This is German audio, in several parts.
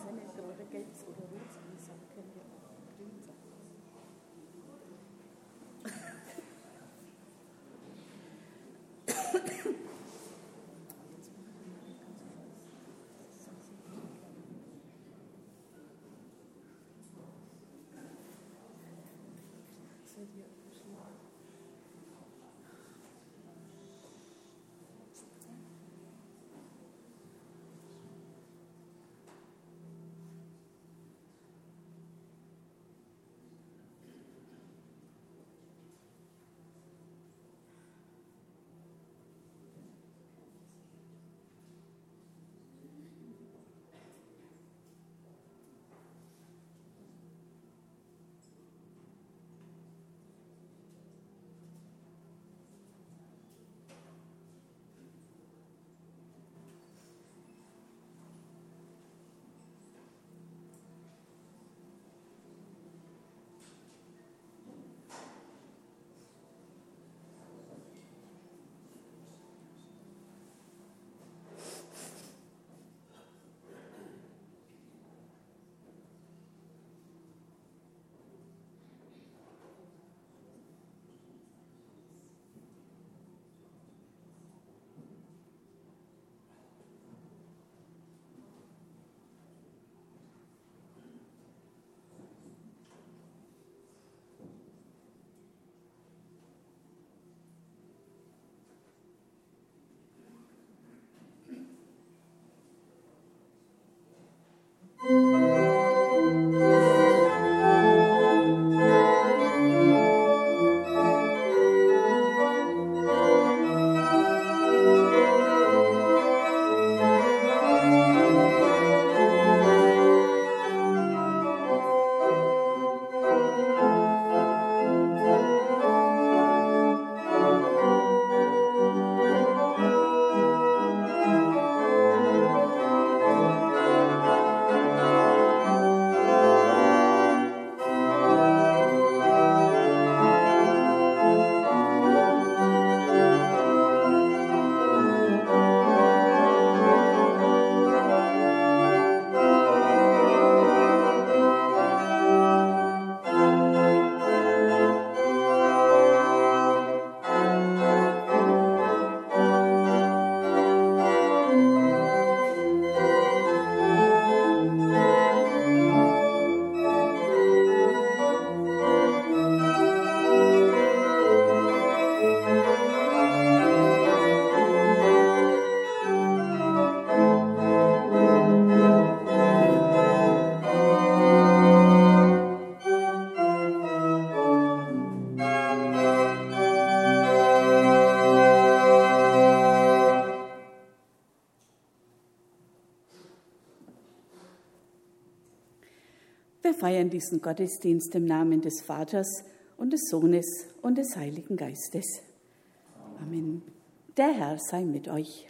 Wir feiern diesen Gottesdienst im Namen des Vaters und des Sohnes und des Heiligen Geistes. Amen. Der Herr sei mit euch.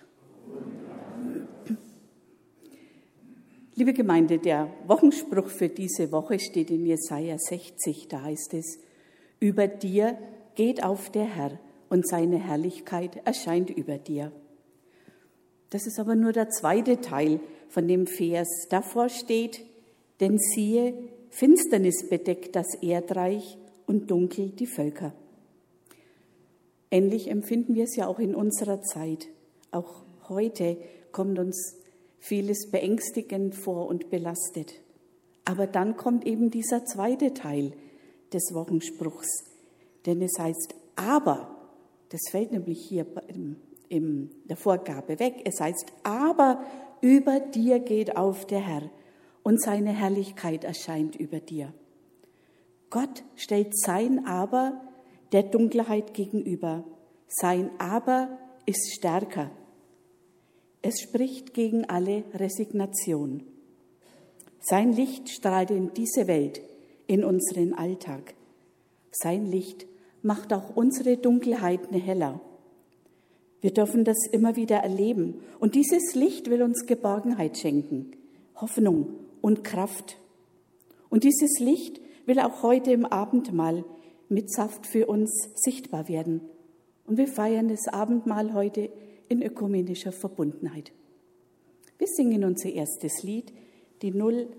Liebe Gemeinde, der Wochenspruch für diese Woche steht in Jesaja 60. Da heißt es: Über dir geht auf der Herr und seine Herrlichkeit erscheint über dir. Das ist aber nur der zweite Teil von dem Vers. Davor steht: Denn siehe, Finsternis bedeckt das Erdreich und dunkel die Völker. Ähnlich empfinden wir es ja auch in unserer Zeit. Auch heute kommt uns vieles beängstigend vor und belastet. Aber dann kommt eben dieser zweite Teil des Wochenspruchs. Denn es heißt, aber, das fällt nämlich hier in der Vorgabe weg, es heißt, aber über dir geht auf der Herr und seine Herrlichkeit erscheint über dir. Gott stellt sein Aber der Dunkelheit gegenüber. Sein Aber ist stärker. Es spricht gegen alle Resignation. Sein Licht strahlt in diese Welt, in unseren Alltag. Sein Licht macht auch unsere Dunkelheiten heller. Wir dürfen das immer wieder erleben. Und dieses Licht will uns Geborgenheit schenken, Hoffnung und Kraft. Und dieses Licht will auch heute im Abendmahl mit Saft für uns sichtbar werden. Und wir feiern das Abendmahl heute in ökumenischer Verbundenheit. Wir singen unser erstes Lied, die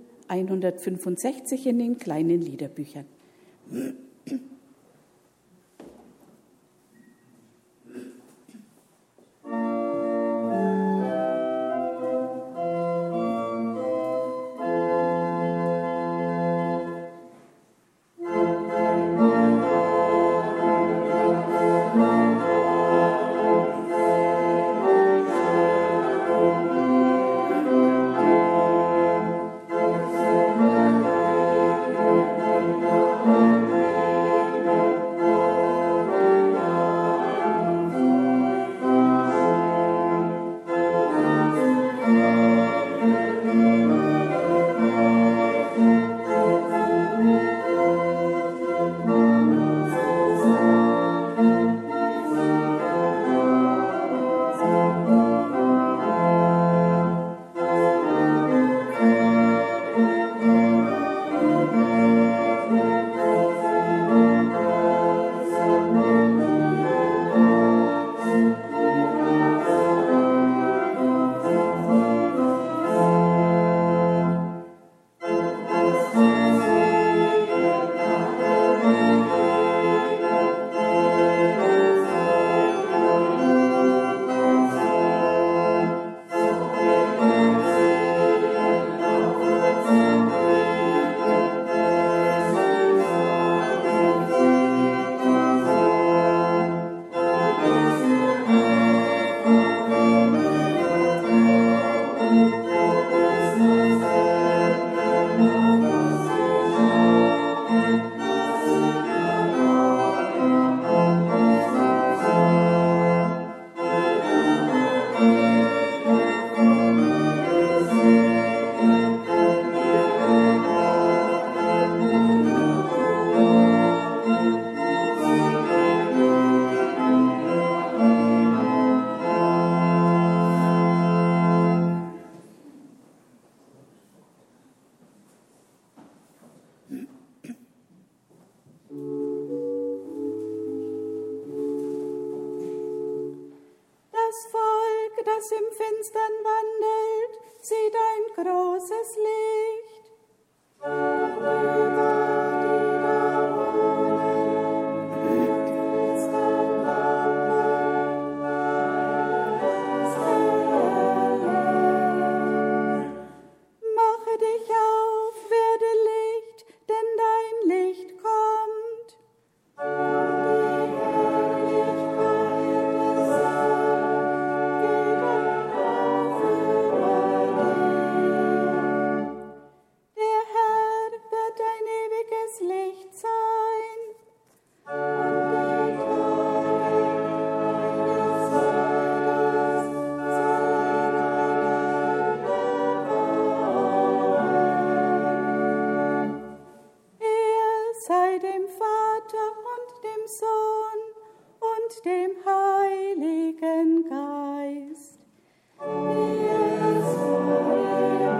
0165 in den kleinen Liederbüchern. Das Volk, das im Finstern wandelt, sieht ein großes Licht. Mache dich auf, werde Licht, denn dein Licht kommt. Der Herr wird dein ewiges Licht sein. Und die Er sei dem Vater und dem Sohn und dem Heiligen Geist. Wie es vorher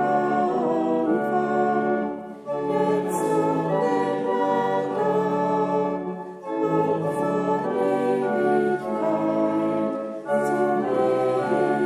war, jetzt und immer und von Ewigkeit zu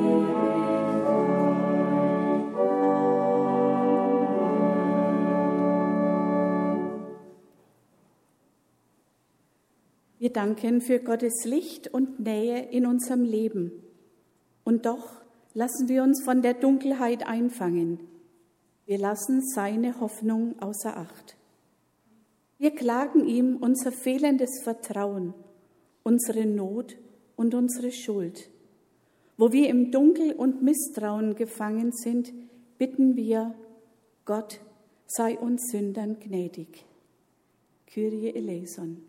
Wir danken für Gottes Licht und Nähe in unserem Leben. Und doch lassen wir uns von der Dunkelheit einfangen. Wir lassen seine Hoffnung außer Acht. Wir klagen ihm unser fehlendes Vertrauen, unsere Not und unsere Schuld. Wo wir im Dunkel und Misstrauen gefangen sind, bitten wir, Gott sei uns Sündern gnädig. Kyrie eleison.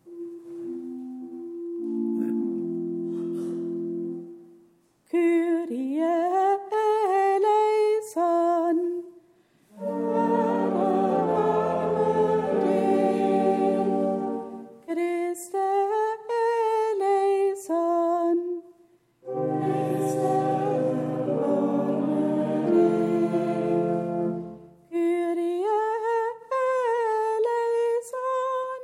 Kyrie eleison. Christe eleison. Kyrie eleison.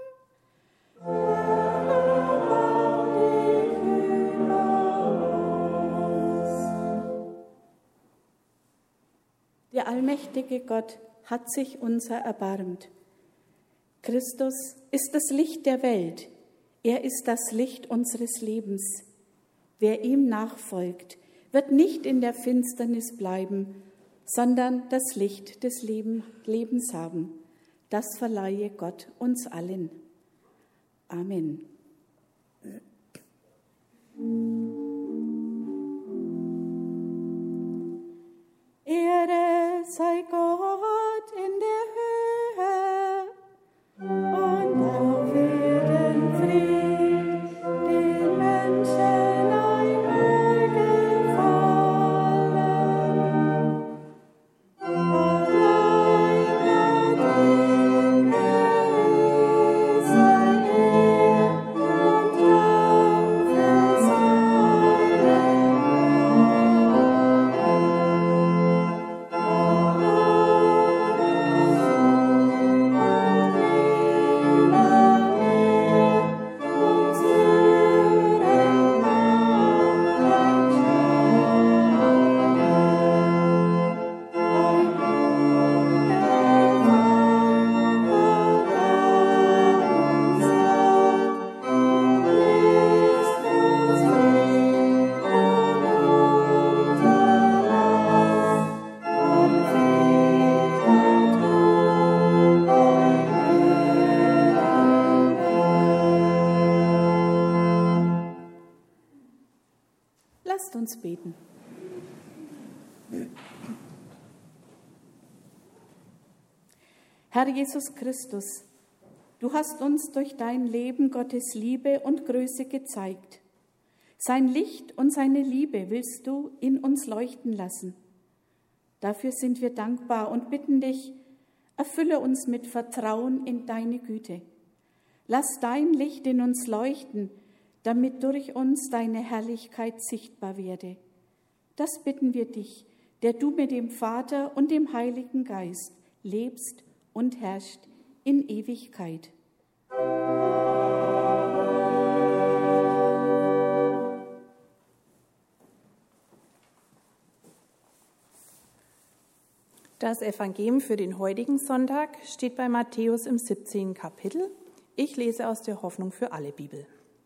Der allmächtige Gott hat sich unser erbarmt. Christus ist das Licht der Welt. Er ist das Licht unseres Lebens. Wer ihm nachfolgt, wird nicht in der Finsternis bleiben, sondern das Licht des Lebens haben. Das verleihe Gott uns allen. Amen. Ehre sei Gott in der Höhe und auf Erden Frieden, den Menschen ein Wohlgefallen. Allein Gott in Höhe sei Ehr und Dank für seinen Lasst uns beten. Herr Jesus Christus, du hast uns durch dein Leben Gottes Liebe und Größe gezeigt. Sein Licht und seine Liebe willst du in uns leuchten lassen. Dafür sind wir dankbar und bitten dich, erfülle uns mit Vertrauen in deine Güte. Lass dein Licht in uns leuchten, damit durch uns deine Herrlichkeit sichtbar werde. Das bitten wir dich, der du mit dem Vater und dem Heiligen Geist lebst und herrscht in Ewigkeit. Das Evangelium für den heutigen Sonntag steht bei Matthäus im 17. Kapitel. Ich lese aus der Hoffnung für alle Bibel.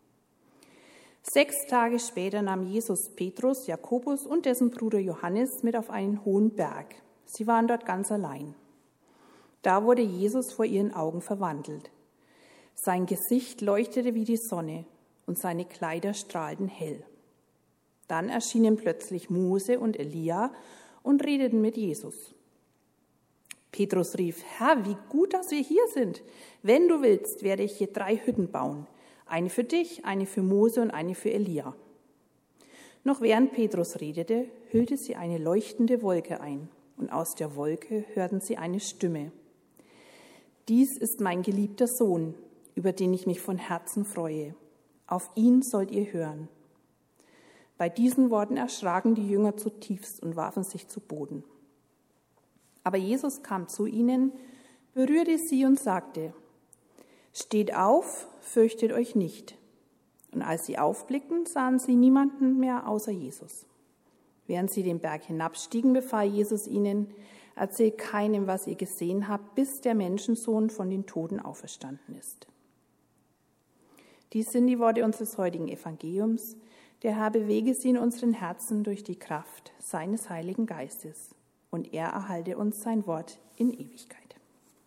6 Tage später nahm Jesus Petrus, Jakobus und dessen Bruder Johannes mit auf einen hohen Berg. Sie waren dort ganz allein. Da wurde Jesus vor ihren Augen verwandelt. Sein Gesicht leuchtete wie die Sonne und seine Kleider strahlten hell. Dann erschienen plötzlich Mose und Elia und redeten mit Jesus. Petrus rief: Herr, wie gut, dass wir hier sind. Wenn du willst, werde ich hier 3 Hütten bauen. Eine für dich, eine für Mose und eine für Elia. Noch während Petrus redete, hüllte sie eine leuchtende Wolke ein, und aus der Wolke hörten sie eine Stimme. Dies ist mein geliebter Sohn, über den ich mich von Herzen freue. Auf ihn sollt ihr hören. Bei diesen Worten erschraken die Jünger zutiefst und warfen sich zu Boden. Aber Jesus kam zu ihnen, berührte sie und sagte: Steht auf, fürchtet euch nicht. Und als sie aufblickten, sahen sie niemanden mehr außer Jesus. Während sie den Berg hinabstiegen, befahl Jesus ihnen: Erzählt keinem, was ihr gesehen habt, bis der Menschensohn von den Toten auferstanden ist. Dies sind die Worte unseres heutigen Evangeliums. Der Herr bewege sie in unseren Herzen durch die Kraft seines Heiligen Geistes. Und er erhalte uns sein Wort in Ewigkeit.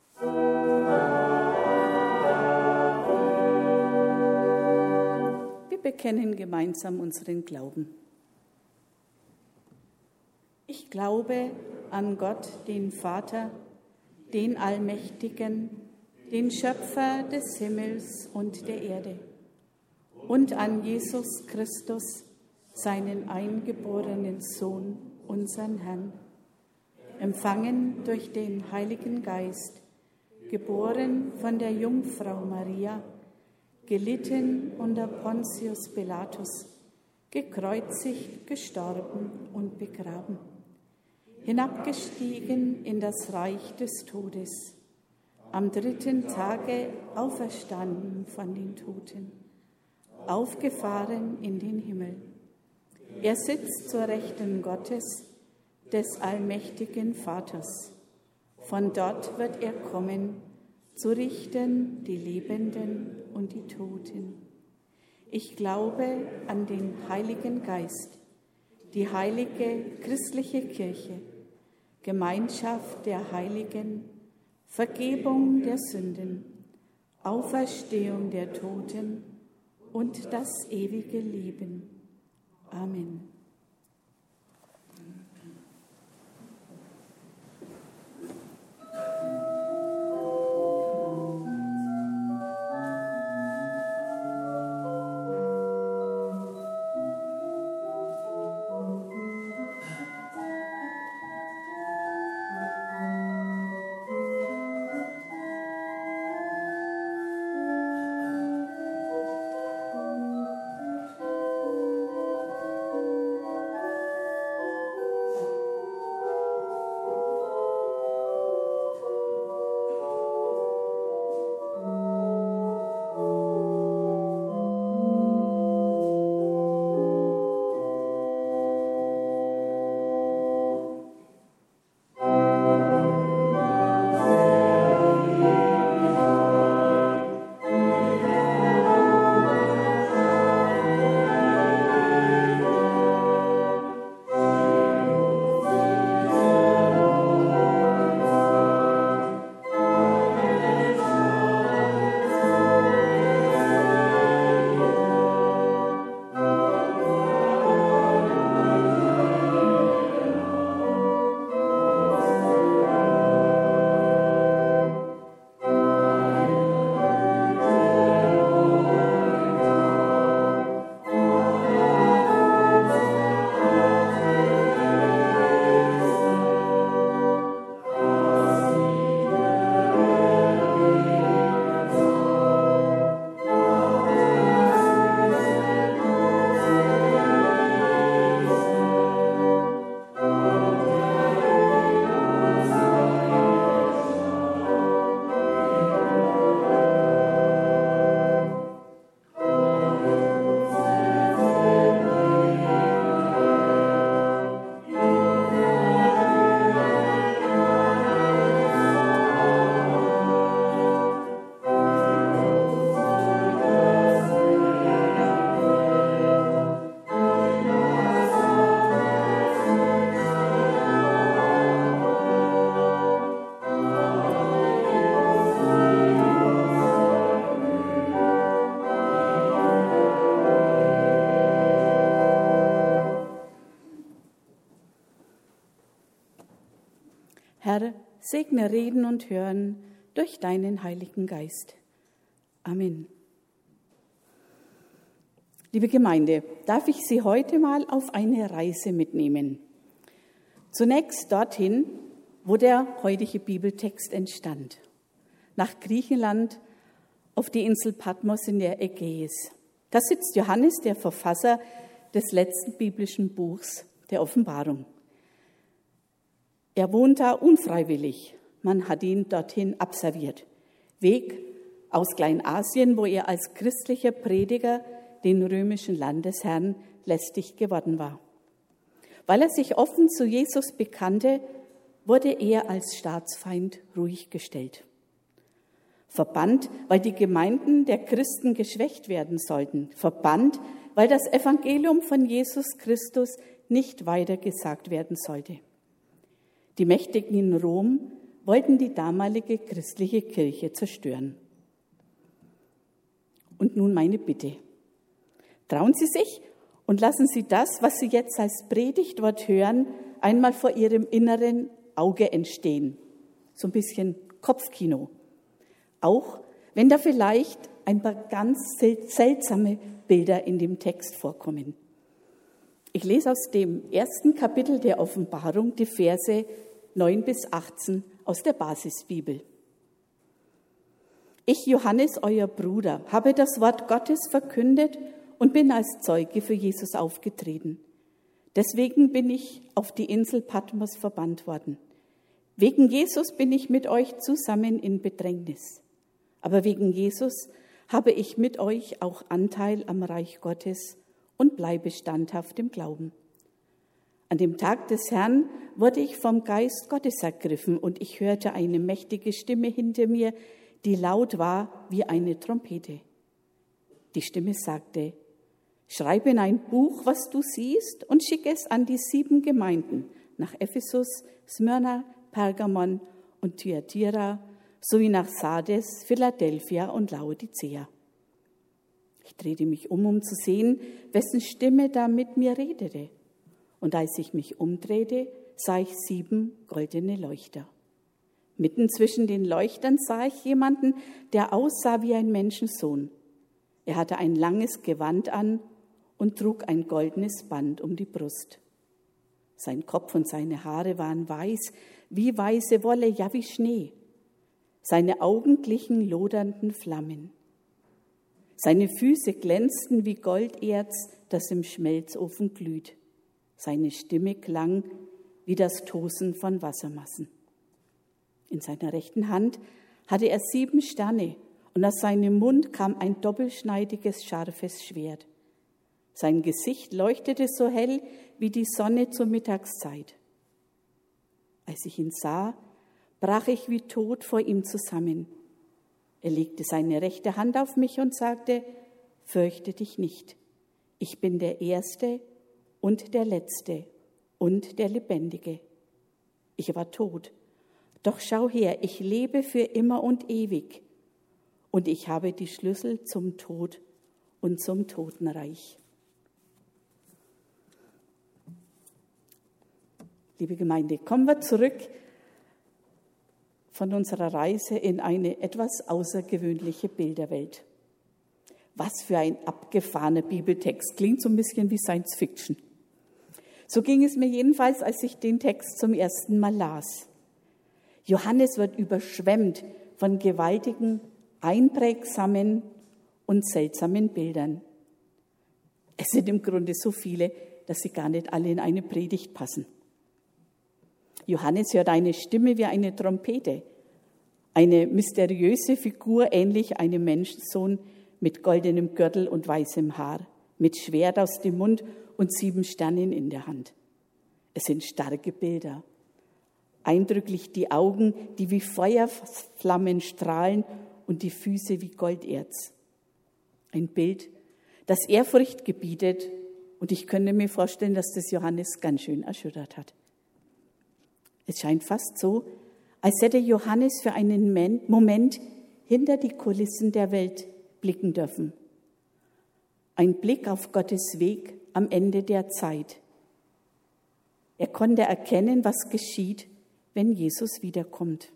Wir bekennen gemeinsam unseren Glauben. Ich glaube an Gott, den Vater, den Allmächtigen, den Schöpfer des Himmels und der Erde, und an Jesus Christus, seinen eingeborenen Sohn, unseren Herrn, empfangen durch den Heiligen Geist, geboren von der Jungfrau Maria, gelitten unter Pontius Pilatus, gekreuzigt, gestorben und begraben, hinabgestiegen in das Reich des Todes, am 3. Tage auferstanden von den Toten, aufgefahren in den Himmel. Er sitzt zur Rechten Gottes, des allmächtigen Vaters. Von dort wird er kommen, zu richten die Lebenden und die Toten. Ich glaube an den Heiligen Geist, die heilige christliche Kirche, Gemeinschaft der Heiligen, Vergebung der Sünden, Auferstehung der Toten und das ewige Leben. Amen. Herr, segne Reden und Hören durch deinen Heiligen Geist. Amen. Liebe Gemeinde, darf ich Sie heute mal auf eine Reise mitnehmen. Zunächst dorthin, wo der heutige Bibeltext entstand. Nach Griechenland, auf die Insel Patmos in der Ägäis. Da sitzt Johannes, der Verfasser des letzten biblischen Buchs der Offenbarung. Er wohnt da unfreiwillig. Man hat ihn dorthin abserviert. Weg aus Kleinasien, wo er als christlicher Prediger den römischen Landesherrn lästig geworden war. Weil er sich offen zu Jesus bekannte, wurde er als Staatsfeind ruhig gestellt. Verbannt, weil die Gemeinden der Christen geschwächt werden sollten. Verbannt, weil das Evangelium von Jesus Christus nicht weitergesagt werden sollte. Die Mächtigen in Rom wollten die damalige christliche Kirche zerstören. Und nun meine Bitte. Trauen Sie sich und lassen Sie das, was Sie jetzt als Predigtwort hören, einmal vor Ihrem inneren Auge entstehen. So ein bisschen Kopfkino. Auch wenn da vielleicht ein paar ganz seltsame Bilder in dem Text vorkommen. Ich lese aus dem 1. Kapitel der Offenbarung die Verse 9 bis 18 aus der Basisbibel. Ich, Johannes, euer Bruder, habe das Wort Gottes verkündet und bin als Zeuge für Jesus aufgetreten. Deswegen bin ich auf die Insel Patmos verbannt worden. Wegen Jesus bin ich mit euch zusammen in Bedrängnis. Aber wegen Jesus habe ich mit euch auch Anteil am Reich Gottes und bleibe standhaft im Glauben. An dem Tag des Herrn wurde ich vom Geist Gottes ergriffen und ich hörte eine mächtige Stimme hinter mir, die laut war wie eine Trompete. Die Stimme sagte: Schreibe in ein Buch, was du siehst, und schicke es an die 7 Gemeinden, nach Ephesus, Smyrna, Pergamon und Thyatira, sowie nach Sardes, Philadelphia und Laodicea. Ich drehte mich um zu sehen, wessen Stimme da mit mir redete. Und als ich mich umdrehte, sah ich 7 goldene Leuchter. Mitten zwischen den Leuchtern sah ich jemanden, der aussah wie ein Menschensohn. Er hatte ein langes Gewand an und trug ein goldenes Band um die Brust. Sein Kopf und seine Haare waren weiß, wie weiße Wolle, ja wie Schnee. Seine Augen glichen lodernden Flammen. Seine Füße glänzten wie Golderz, das im Schmelzofen glüht. Seine Stimme klang wie das Tosen von Wassermassen. In seiner rechten Hand hatte er 7 Sterne und aus seinem Mund kam ein doppelschneidiges, scharfes Schwert. Sein Gesicht leuchtete so hell wie die Sonne zur Mittagszeit. Als ich ihn sah, brach ich wie tot vor ihm zusammen. Er legte seine rechte Hand auf mich und sagte: Fürchte dich nicht, ich bin der Erste und der Letzte und der Lebendige. Ich war tot, doch schau her, ich lebe für immer und ewig, und ich habe die Schlüssel zum Tod und zum Totenreich. Liebe Gemeinde, kommen wir zurück von unserer Reise in eine etwas außergewöhnliche Bilderwelt. Was für ein abgefahrener Bibeltext, klingt so ein bisschen wie Science Fiction. So ging es mir jedenfalls, als ich den Text zum ersten Mal las. Johannes wird überschwemmt von gewaltigen, einprägsamen und seltsamen Bildern. Es sind im Grunde so viele, dass sie gar nicht alle in eine Predigt passen. Johannes hört eine Stimme wie eine Trompete, eine mysteriöse Figur, ähnlich einem Menschensohn mit goldenem Gürtel und weißem Haar, mit Schwert aus dem Mund und 7 Sternen in der Hand. Es sind starke Bilder. Eindrücklich die Augen, die wie Feuerflammen strahlen, und die Füße wie Golderz. Ein Bild, das Ehrfurcht gebietet, und ich könnte mir vorstellen, dass das Johannes ganz schön erschüttert hat. Es scheint fast so, als hätte Johannes für einen Moment hinter die Kulissen der Welt blicken dürfen. Ein Blick auf Gottes Weg am Ende der Zeit. Er konnte erkennen, was geschieht, wenn Jesus wiederkommt.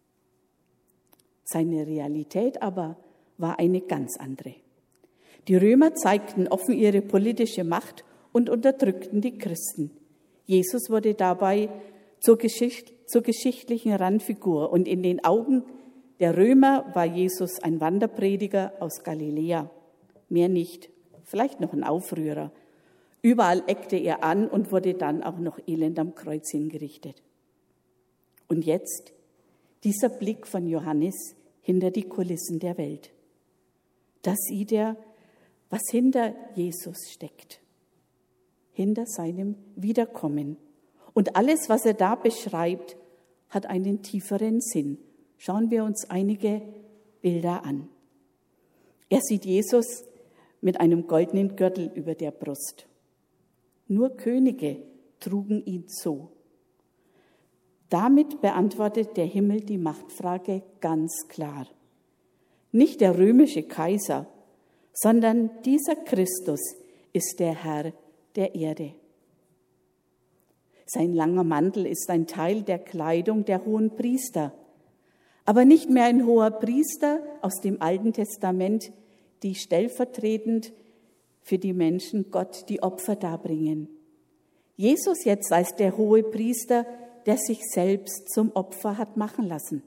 Seine Realität aber war eine ganz andere. Die Römer zeigten offen ihre politische Macht und unterdrückten die Christen. Jesus wurde dabei zur geschichtlichen Randfigur, und in den Augen der Römer war Jesus ein Wanderprediger aus Galiläa. Mehr nicht, vielleicht noch ein Aufrührer. Überall eckte er an und wurde dann auch noch elend am Kreuz hingerichtet. Und jetzt dieser Blick von Johannes hinter die Kulissen der Welt. Da sieht er, was hinter Jesus steckt, hinter seinem Wiederkommen. Und alles, was er da beschreibt, hat einen tieferen Sinn. Schauen wir uns einige Bilder an. Er sieht Jesus mit einem goldenen Gürtel über der Brust. Nur Könige trugen ihn so. Damit beantwortet der Himmel die Machtfrage ganz klar. Nicht der römische Kaiser, sondern dieser Christus ist der Herr der Erde. Sein langer Mantel ist ein Teil der Kleidung der hohen Priester, aber nicht mehr ein hoher Priester aus dem Alten Testament, die stellvertretend für die Menschen Gott die Opfer darbringen. Jesus jetzt als der hohe Priester, der sich selbst zum Opfer hat machen lassen.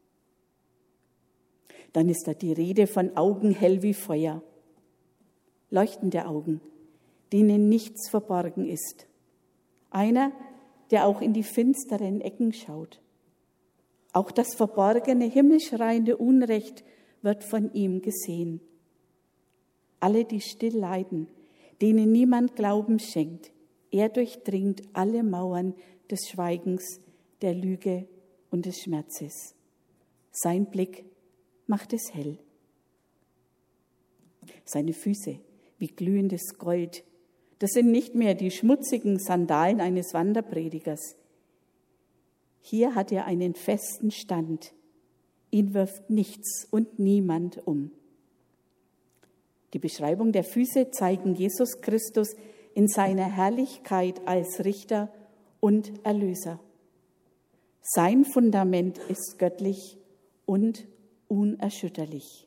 Dann ist da die Rede von Augen hell wie Feuer. Leuchtende Augen, denen nichts verborgen ist. Einer, der auch in die finsteren Ecken schaut. Auch das verborgene, himmelschreiende Unrecht wird von ihm gesehen. Alle, die still leiden, denen niemand Glauben schenkt, Er durchdringt alle Mauern des Schweigens, der Lüge und des Schmerzes. Sein Blick macht es hell. Seine Füße wie glühendes Gold. Das sind nicht mehr die schmutzigen Sandalen eines Wanderpredigers. Hier hat er einen festen Stand. Ihn wirft nichts und niemand um. Die Beschreibung der Füße zeigen Jesus Christus in seiner Herrlichkeit als Richter und Erlöser. Sein Fundament ist göttlich und unerschütterlich.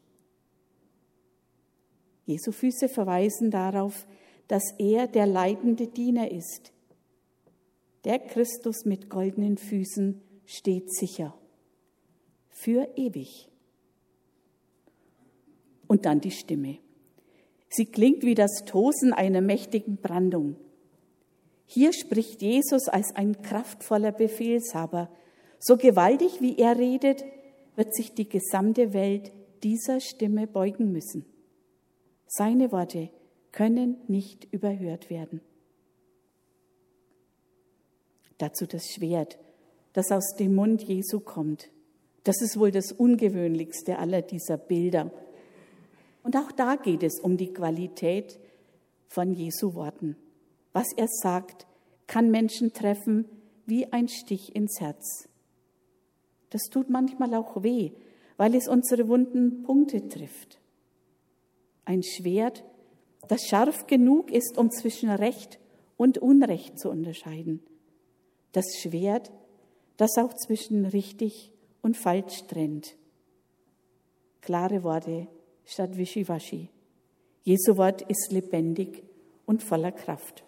Jesu Füße verweisen darauf, dass er der leidende Diener ist. Der Christus mit goldenen Füßen steht sicher, für ewig. Und dann die Stimme. Sie klingt wie das Tosen einer mächtigen Brandung. Hier spricht Jesus als ein kraftvoller Befehlshaber. So gewaltig wie er redet, wird sich die gesamte Welt dieser Stimme beugen müssen. Seine Worte können nicht überhört werden. Dazu das Schwert, das aus dem Mund Jesu kommt. Das ist wohl das ungewöhnlichste aller dieser Bilder. Und auch da geht es um die Qualität von Jesu Worten. Was er sagt, kann Menschen treffen wie ein Stich ins Herz. Das tut manchmal auch weh, weil es unsere wunden Punkte trifft. Ein Schwert, das scharf genug ist, um zwischen Recht und Unrecht zu unterscheiden. Das Schwert, das auch zwischen richtig und falsch trennt. Klare Worte statt Wischiwaschi. Jesu Wort ist lebendig und voller Kraft.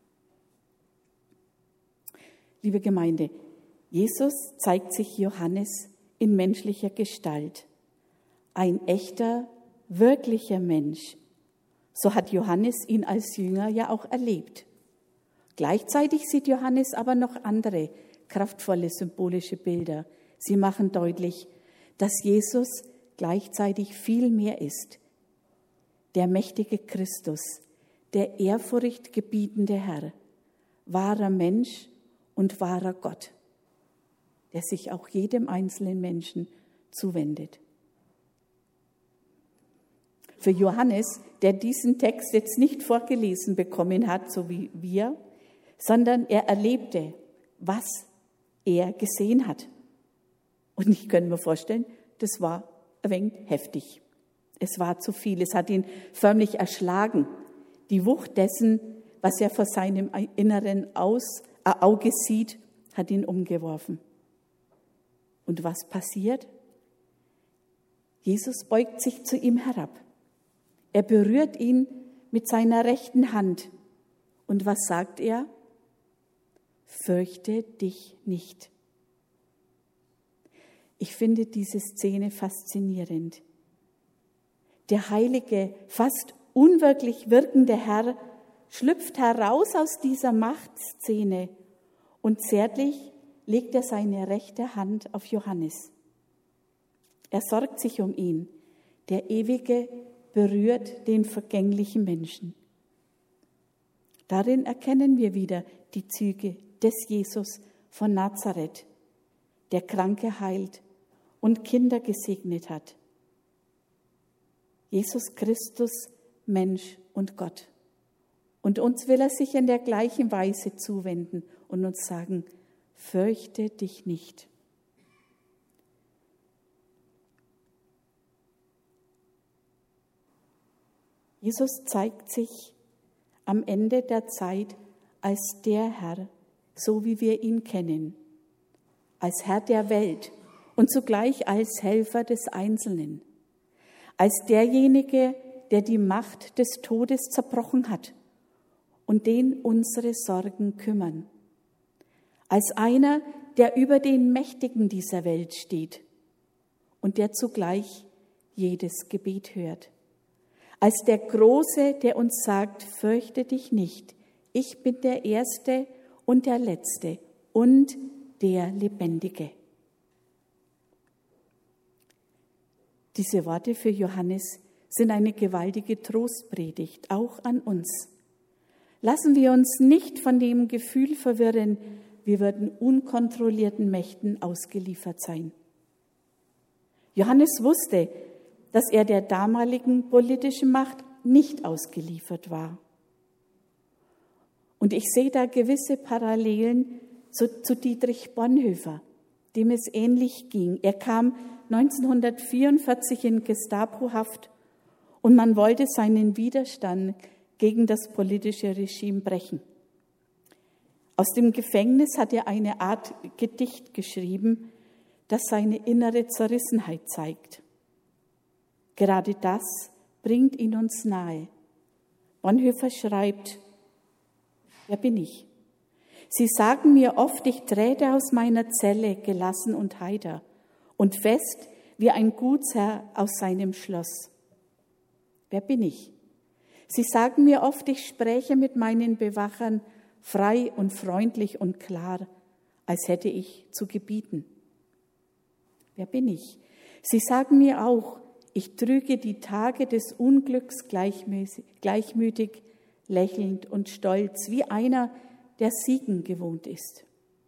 Liebe Gemeinde, Jesus zeigt sich Johannes in menschlicher Gestalt. Ein echter, wirklicher Mensch. So hat Johannes ihn als Jünger ja auch erlebt. Gleichzeitig sieht Johannes aber noch andere kraftvolle symbolische Bilder. Sie machen deutlich, dass Jesus gleichzeitig viel mehr ist. Der mächtige Christus, der ehrfurchtgebietende Herr, wahrer Mensch und wahrer Gott, der sich auch jedem einzelnen Menschen zuwendet. Für Johannes, der diesen Text jetzt nicht vorgelesen bekommen hat, so wie wir, sondern er erlebte, was er gesehen hat. Und ich kann mir vorstellen, das war ein wenig heftig. Es war zu viel, es hat ihn förmlich erschlagen. Die Wucht dessen, was er vor seinem inneren Auge sieht, hat ihn umgeworfen. Und was passiert? Jesus beugt sich zu ihm herab. Er berührt ihn mit seiner rechten Hand. Und was sagt er? Fürchte dich nicht. Ich finde diese Szene faszinierend. Der heilige, fast unwirklich wirkende Herr schlüpft heraus aus dieser Machtszene und zärtlich legt er seine rechte Hand auf Johannes. Er sorgt sich um ihn. Der Ewige berührt den vergänglichen Menschen. Darin erkennen wir wieder die Züge des Jesus von Nazareth, der Kranke heilt und Kinder gesegnet hat. Jesus Christus, Mensch und Gott. Und uns will er sich in der gleichen Weise zuwenden und uns sagen, fürchte dich nicht. Jesus zeigt sich am Ende der Zeit als der Herr, so wie wir ihn kennen, als Herr der Welt und zugleich als Helfer des Einzelnen, als derjenige, der die Macht des Todes zerbrochen hat und den unsere Sorgen kümmern, als einer, der über den Mächtigen dieser Welt steht und der zugleich jedes Gebet hört. Als der Große, der uns sagt, fürchte dich nicht, ich bin der Erste und der Letzte und der Lebendige. Diese Worte für Johannes sind eine gewaltige Trostpredigt, auch an uns. Lassen wir uns nicht von dem Gefühl verwirren, wir würden unkontrollierten Mächten ausgeliefert sein. Johannes wusste, dass er der damaligen politischen Macht nicht ausgeliefert war. Und ich sehe da gewisse Parallelen zu Dietrich Bonhoeffer, dem es ähnlich ging. Er kam 1944 in Gestapohaft und man wollte seinen Widerstand gegen das politische Regime brechen. Aus dem Gefängnis hat er eine Art Gedicht geschrieben, das seine innere Zerrissenheit zeigt. Gerade das bringt ihn uns nahe. Bonhoeffer schreibt: Wer bin ich? Sie sagen mir oft, ich träte aus meiner Zelle gelassen und heiter und fest wie ein Gutsherr aus seinem Schloss. Wer bin ich? Sie sagen mir oft, ich spräche mit meinen Bewachern frei und freundlich und klar, als hätte ich zu gebieten. Wer bin ich? Sie sagen mir auch, ich trüge die Tage des Unglücks gleichmütig, lächelnd und stolz, wie einer, der Siegen gewohnt ist.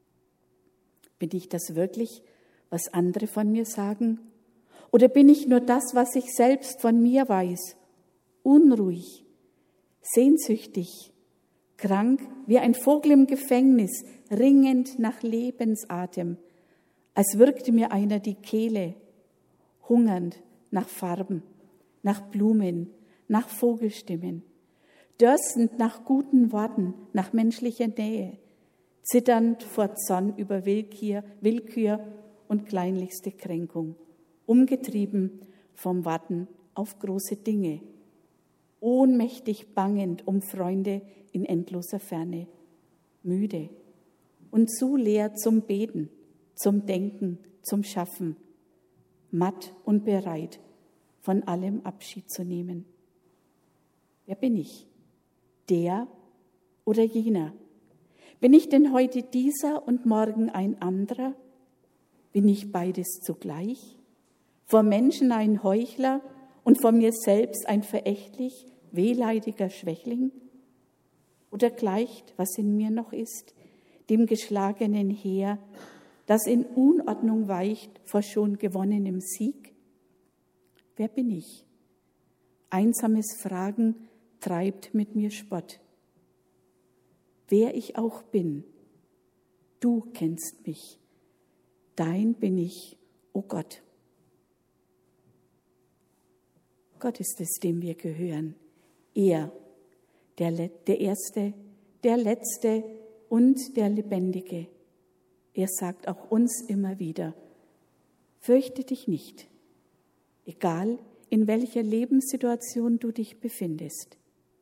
Bin ich das wirklich, was andere von mir sagen? Oder bin ich nur das, was ich selbst von mir weiß? Unruhig, sehnsüchtig, krank wie ein Vogel im Gefängnis, ringend nach Lebensatem, als würgte mir einer die Kehle, hungernd nach Farben, nach Blumen, nach Vogelstimmen, dürstend nach guten Worten, nach menschlicher Nähe, zitternd vor Zorn über Willkür und kleinlichste Kränkung, umgetrieben vom Warten auf große Dinge, ohnmächtig bangend um Freunde in endloser Ferne, müde und zu leer zum Beten, zum Denken, zum Schaffen, matt und bereit, von allem Abschied zu nehmen. Wer bin ich? Der oder jener? Bin ich denn heute dieser und morgen ein anderer? Bin ich beides zugleich? Vor Menschen ein Heuchler und vor mir selbst ein verächtlich wehleidiger Schwächling? Oder gleicht, was in mir noch ist, dem geschlagenen Heer, das in Unordnung weicht vor schon gewonnenem Sieg? Wer bin ich? Einsames Fragen treibt mit mir Spott. Wer ich auch bin, du kennst mich, dein bin ich, o Gott. Gott ist es, dem wir gehören. Er, der Erste, der Letzte und der Lebendige. Er sagt auch uns immer wieder, fürchte dich nicht, egal in welcher Lebenssituation du dich befindest.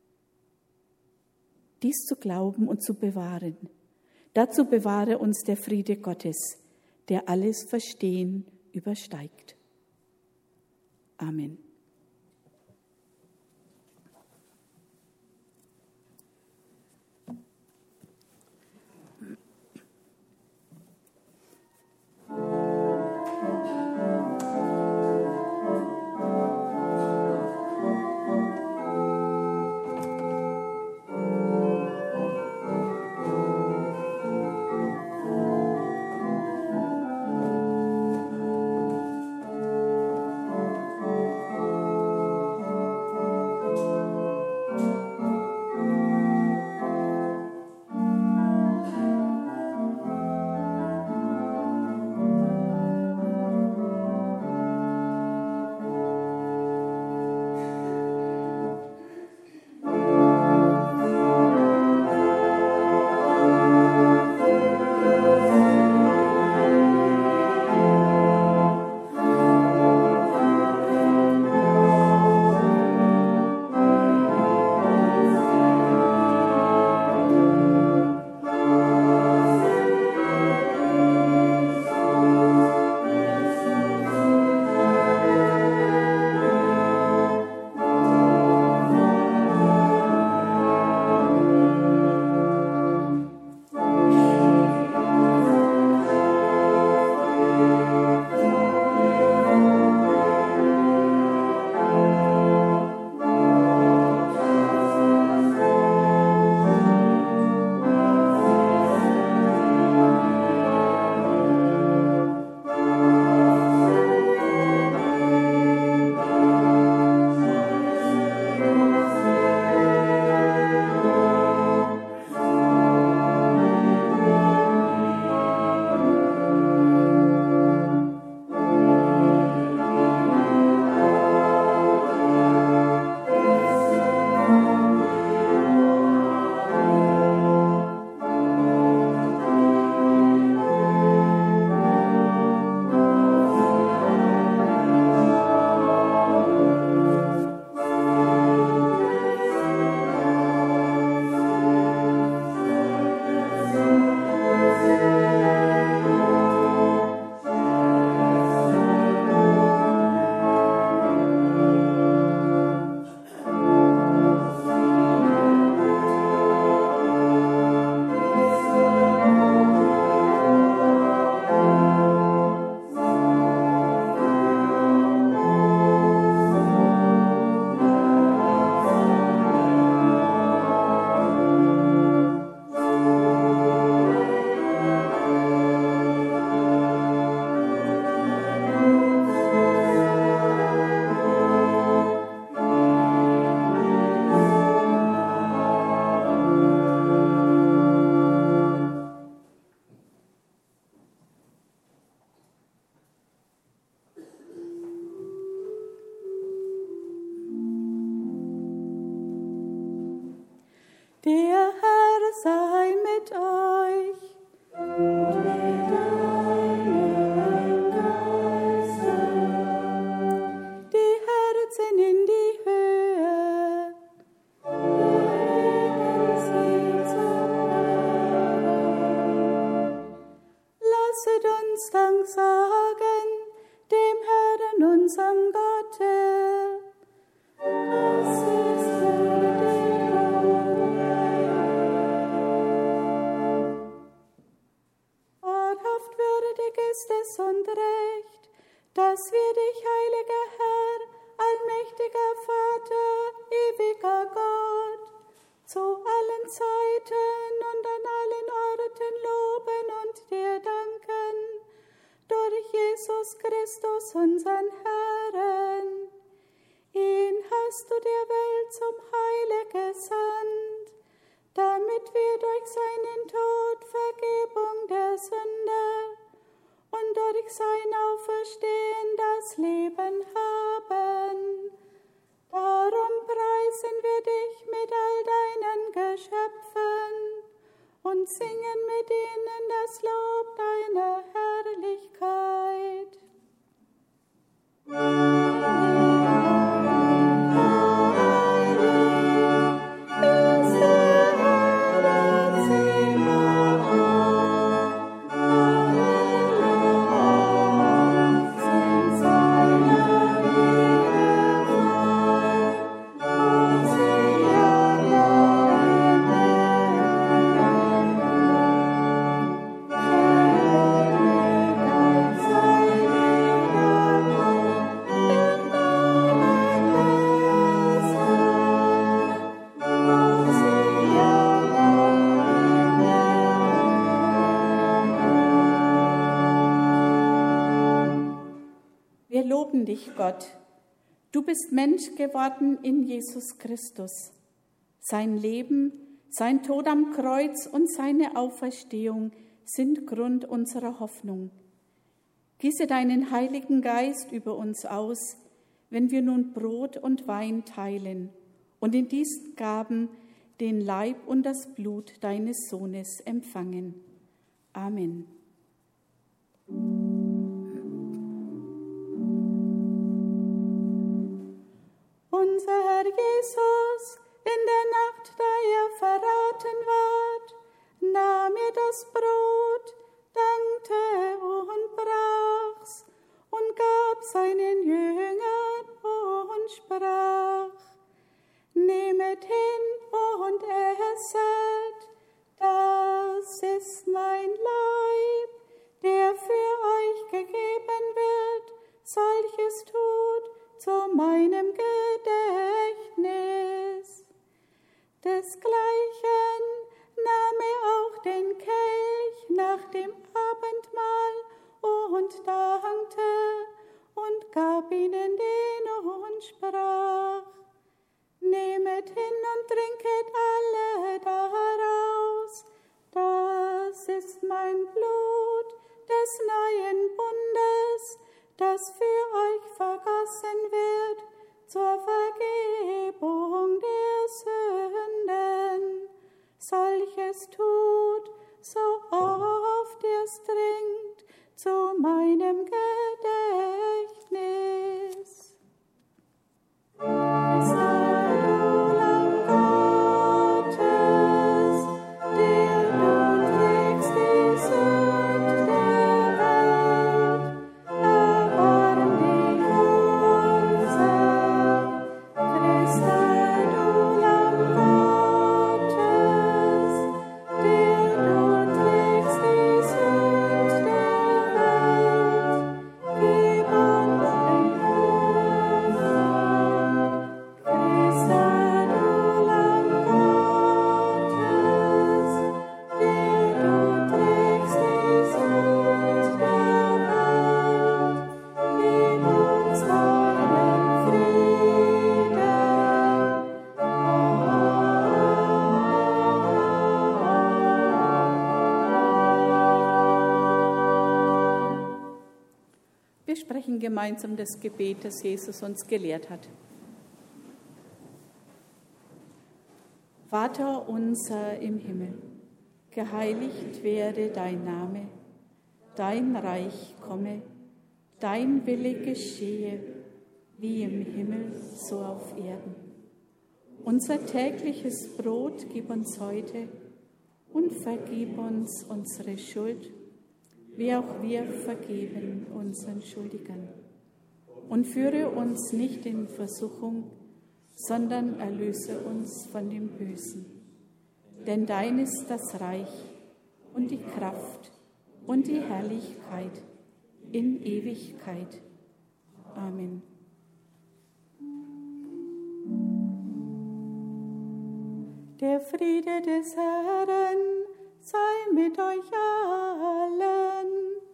Dies zu glauben und zu bewahren, dazu bewahre uns der Friede Gottes, der alles Verstehen übersteigt. Amen. Der Herr sei mit euch. Und mit deinem Geiste. Die Herzen in die Höhe. Legen sie zum Herrn. Lasset uns Dank sagen dem Herrn, unserem Gotte. Das ist würdig und wahrhaft würdig ist es und recht, dass wir dich, heiliger Herr, allmächtiger Vater, ewiger Gott, zu allen Zeiten und an allen Orten loben und dir danken, durch Jesus Christus, unseren Herrn. Ihn hast du der Welt zum Heile gesandt, damit wir durch seinen Tod Vergebung der Sünde und durch sein Auferstehen das Leben haben. Darum preisen wir dich mit all deinen Geschöpfen und singen mit ihnen das Lob deiner Herrlichkeit. Wir loben dich, Gott. Du bist Mensch geworden in Jesus Christus. Sein Leben, sein Tod am Kreuz und seine Auferstehung sind Grund unserer Hoffnung. Gieße deinen Heiligen Geist über uns aus, wenn wir nun Brot und Wein teilen und in diesen Gaben den Leib und das Blut deines Sohnes empfangen. Amen. Unser Herr Jesus, in der Nacht, da er verraten ward, nahm er das Brot, dankte und brach's und gab seinen Jüngern und sprach: Nehmet hin und esset, das ist mein Leib, der für euch gegeben wird, solches tut zu meinem Gedächtnis. Desgleichen nahm er auch den Kelch nach dem Abendmahl und dankte und gab ihnen den und sprach: Nehmet hin und trinket alle daraus, das ist mein Blut des neuen Bundes, das für euch vergossen wird zur Vergebung der Sünden. Solches tut, so oft ihr's trinkt, zu meinem Gedächtnis. Wir sprechen gemeinsam das Gebet, das Jesus uns gelehrt hat. Vater unser im Himmel, geheiligt werde dein Name, dein Reich komme, dein Wille geschehe, wie im Himmel, so auf Erden. Unser tägliches Brot gib uns heute und vergib uns unsere Schuld, wie auch wir vergeben unseren Schuldigern. Und führe uns nicht in Versuchung, sondern erlöse uns von dem Bösen. Denn dein ist das Reich und die Kraft und die Herrlichkeit in Ewigkeit. Amen. Der Friede des Herrn sei mit euch allen.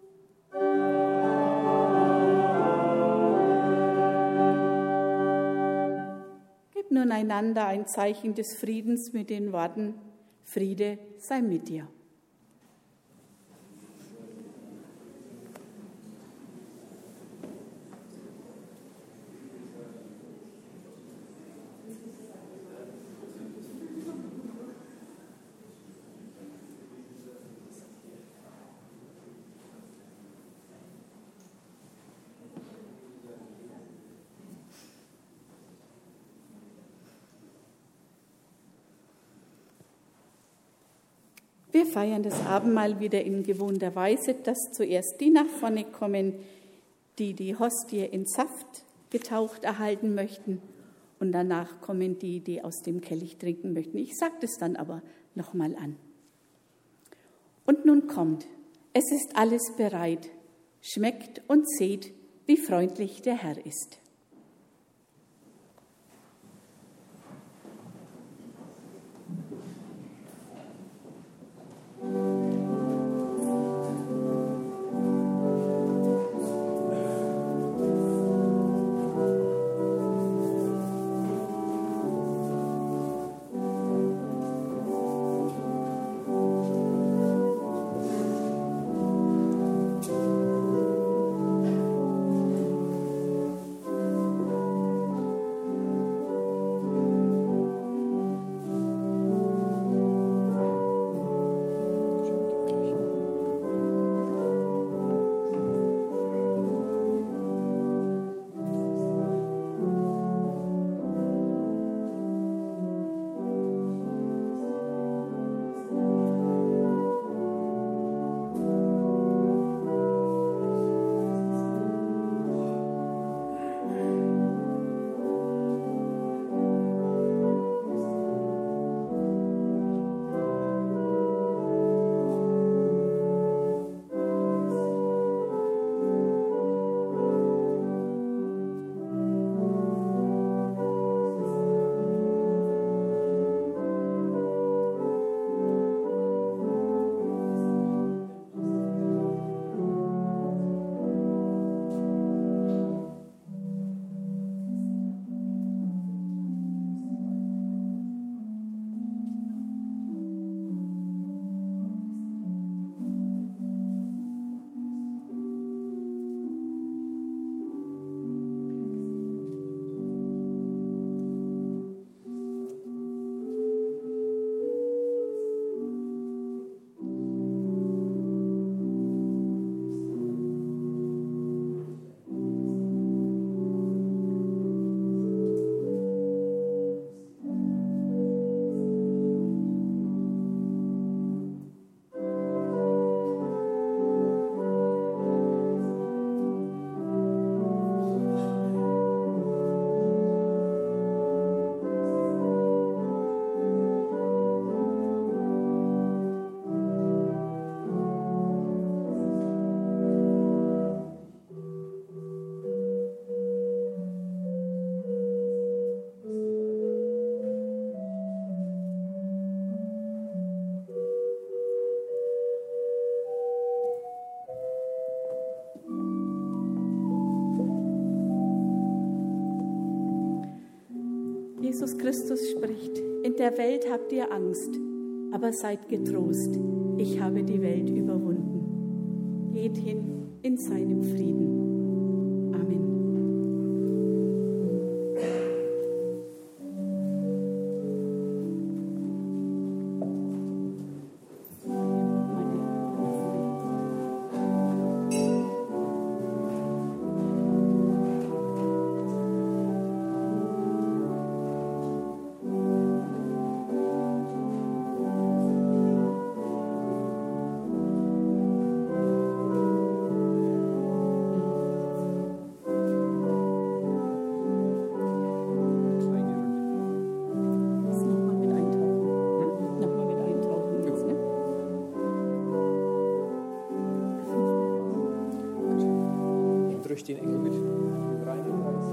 Gebt nun einander ein Zeichen des Friedens mit den Worten: Friede sei mit dir. Wir feiern das Abendmahl wieder in gewohnter Weise, dass zuerst die nach vorne kommen, die die Hostie in Saft getaucht erhalten möchten, und danach kommen die, die aus dem Kelch trinken möchten. Ich sage das dann aber nochmal an. Und nun kommt, es ist alles bereit, schmeckt und seht, wie freundlich der Herr ist. Jesus Christus spricht: In der Welt habt ihr Angst, aber seid getrost, ich habe die Welt überwunden. Geht hin in seinem Frieden. Amen. durch den Ecke mit rein.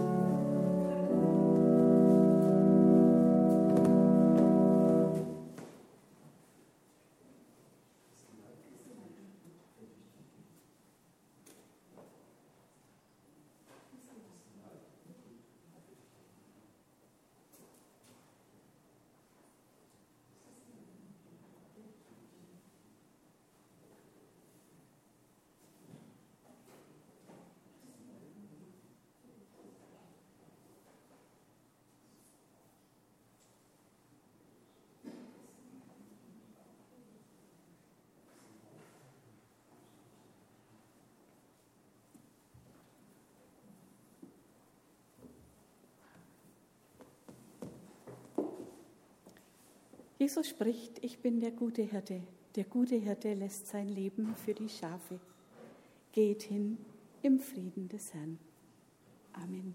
Jesus spricht, ich bin der gute Hirte. Der gute Hirte lässt sein Leben für die Schafe. Geht hin im Frieden des Herrn. Amen.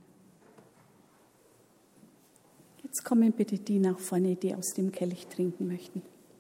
Jetzt kommen bitte die nach vorne, die aus dem Kelch trinken möchten.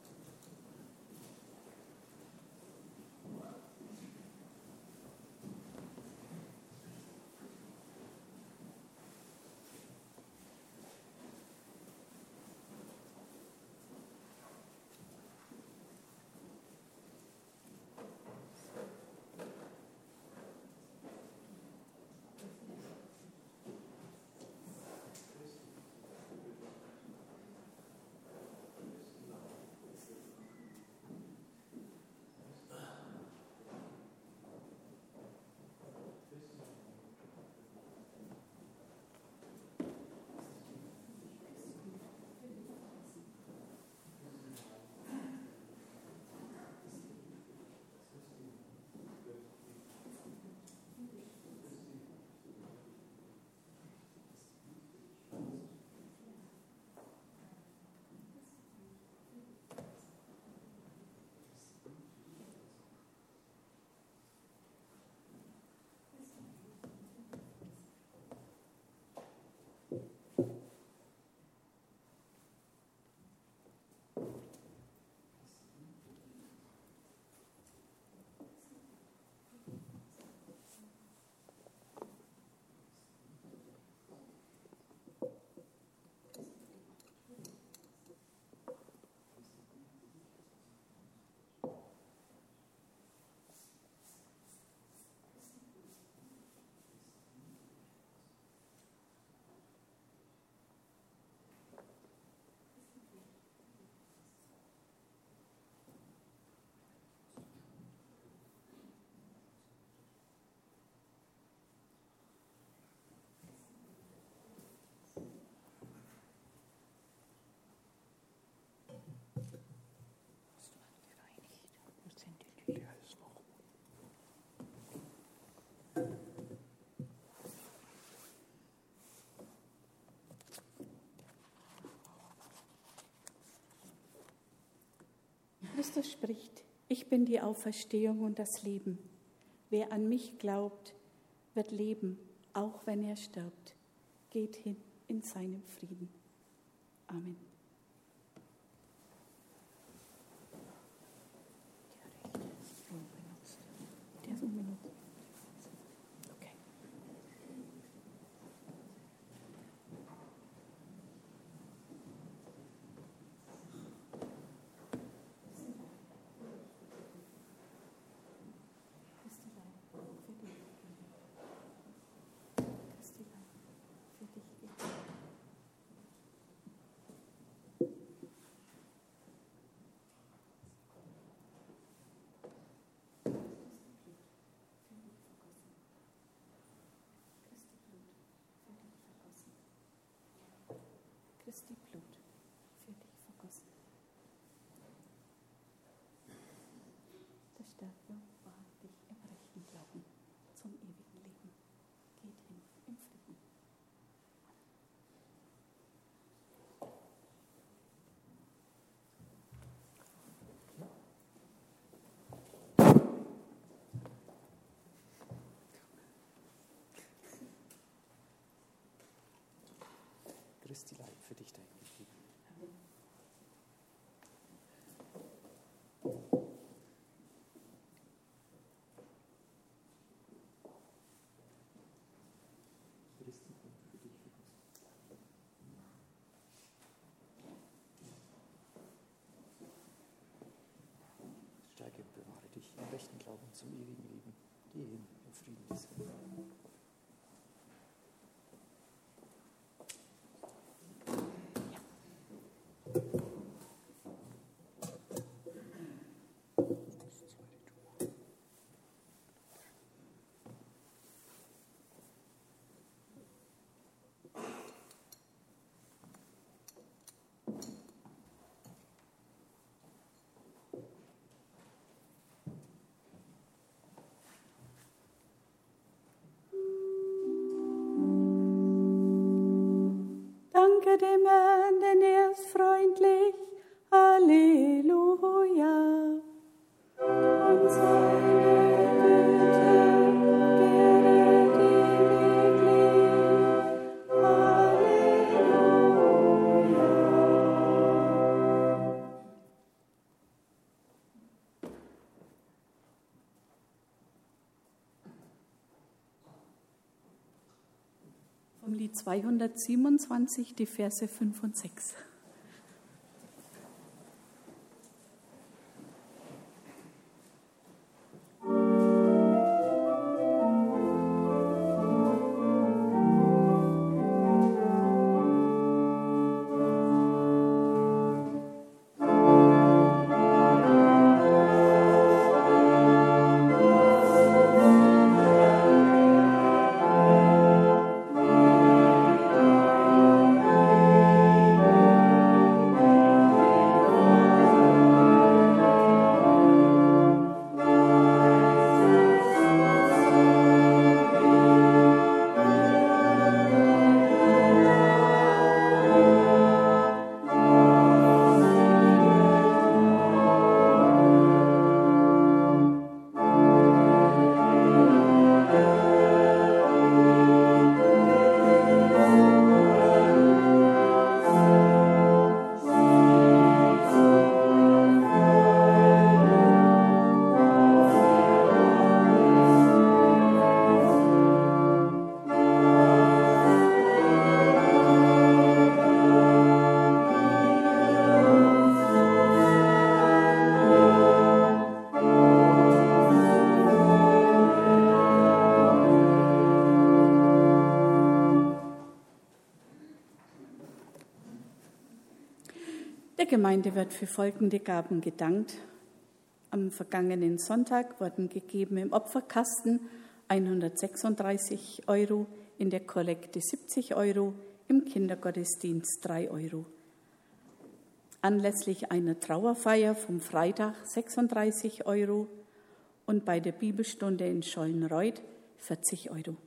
Christus spricht, ich bin die Auferstehung und das Leben. Wer an mich glaubt, wird leben, auch wenn er stirbt. Geht hin in seinem Frieden. Amen. Der ist unbenutzt. Okay. Ehre dem Herrn, denn er ist freundlich. Halleluja. Und seine Güte währet ewiglich. Halleluja. Vom Lied 227, die Verse 5 und 6. Der Gemeinde wird für folgende Gaben gedankt. Am vergangenen Sonntag wurden gegeben im Opferkasten 136 €, in der Kollekte 70 €, im Kindergottesdienst 3 €. Anlässlich einer Trauerfeier vom Freitag 36 € und bei der Bibelstunde in Schollenreuth 40 €.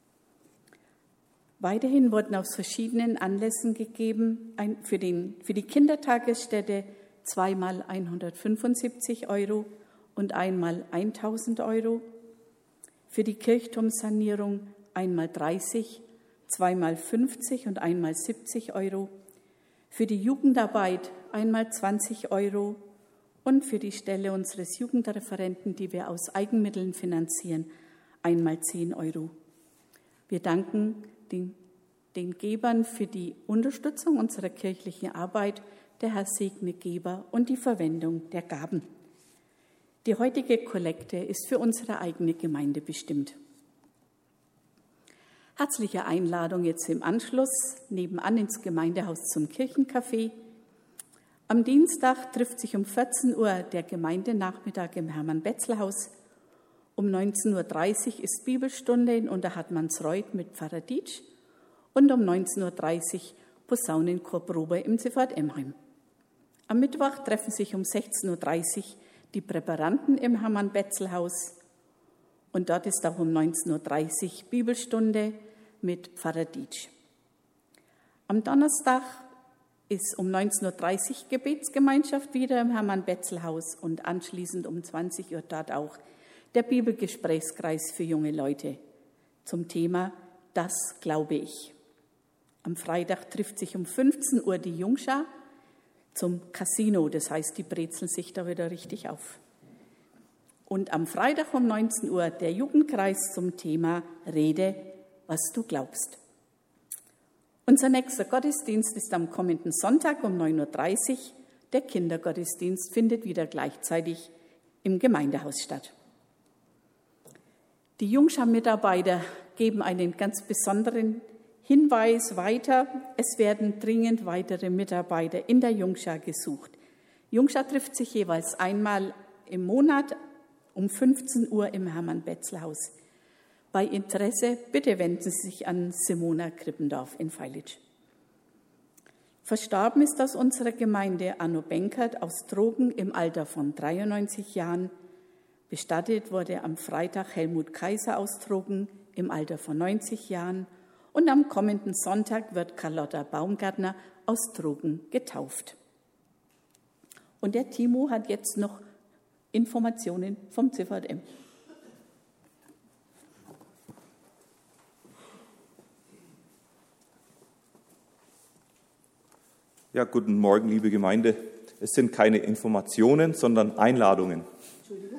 Weiterhin wurden aus verschiedenen Anlässen gegeben, für die Kindertagesstätte zweimal 175 € und einmal 1.000 €, für die Kirchturmsanierung einmal 30, zweimal 50 und einmal 70 €, für die Jugendarbeit einmal 20 € und für die Stelle unseres Jugendreferenten, die wir aus Eigenmitteln finanzieren, einmal 10 €. Wir danken den Gebern für die Unterstützung unserer kirchlichen Arbeit. Der Herr segne Geber und die Verwendung der Gaben. Die heutige Kollekte ist für unsere eigene Gemeinde bestimmt. Herzliche Einladung jetzt im Anschluss nebenan ins Gemeindehaus zum Kirchencafé. Am Dienstag trifft sich um 14 Uhr der Gemeindenachmittag im Hermann-Betzel-Haus. Um 19.30 Uhr ist Bibelstunde in Unterhartmannsreuth mit Pfarrer Dietsch und um 19.30 Uhr Posaunenchorprobe im Seefort Emheim. Am Mittwoch treffen sich um 16.30 Uhr die Präparanten im Hermann-Betzel-Haus und dort ist auch um 19.30 Uhr Bibelstunde mit Pfarrer Dietsch. Am Donnerstag ist um 19.30 Uhr Gebetsgemeinschaft wieder im Hermann-Betzel-Haus und anschließend um 20 Uhr dort auch der Bibelgesprächskreis für junge Leute zum Thema Das glaube ich. Am Freitag trifft sich um 15 Uhr die Jungschar zum Casino, das heißt, die brezeln sich da wieder richtig auf. Und am Freitag um 19 Uhr der Jugendkreis zum Thema Rede, was du glaubst. Unser nächster Gottesdienst ist am kommenden Sonntag um 9.30 Uhr. Der Kindergottesdienst findet wieder gleichzeitig im Gemeindehaus statt. Die Jungschar-Mitarbeiter geben einen ganz besonderen Hinweis weiter. Es werden dringend weitere Mitarbeiter in der Jungschar gesucht. Jungschar trifft sich jeweils einmal im Monat um 15 Uhr im Hermann-Betzel-Haus. Bei Interesse bitte wenden Sie sich an Simona Krippendorf in Feilitsch. Verstorben ist aus unserer Gemeinde Anno Benkert aus Trogen im Alter von 93 Jahren. Bestattet wurde am Freitag Helmut Kaiser aus Trogen im Alter von 90 Jahren Und am kommenden Sonntag wird Carlotta Baumgärtner aus Trogen getauft. Und der Timo hat jetzt noch Informationen vom CVM. Ja, guten Morgen, liebe Gemeinde. Es sind keine Informationen, sondern Einladungen. Entschuldigung.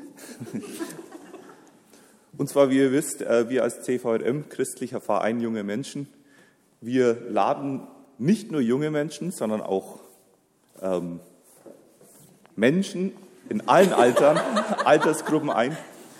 Und zwar, wie ihr wisst, wir als CVM, christlicher Verein Junge Menschen, wir laden nicht nur junge Menschen, sondern auch Menschen in allen Altersgruppen ein,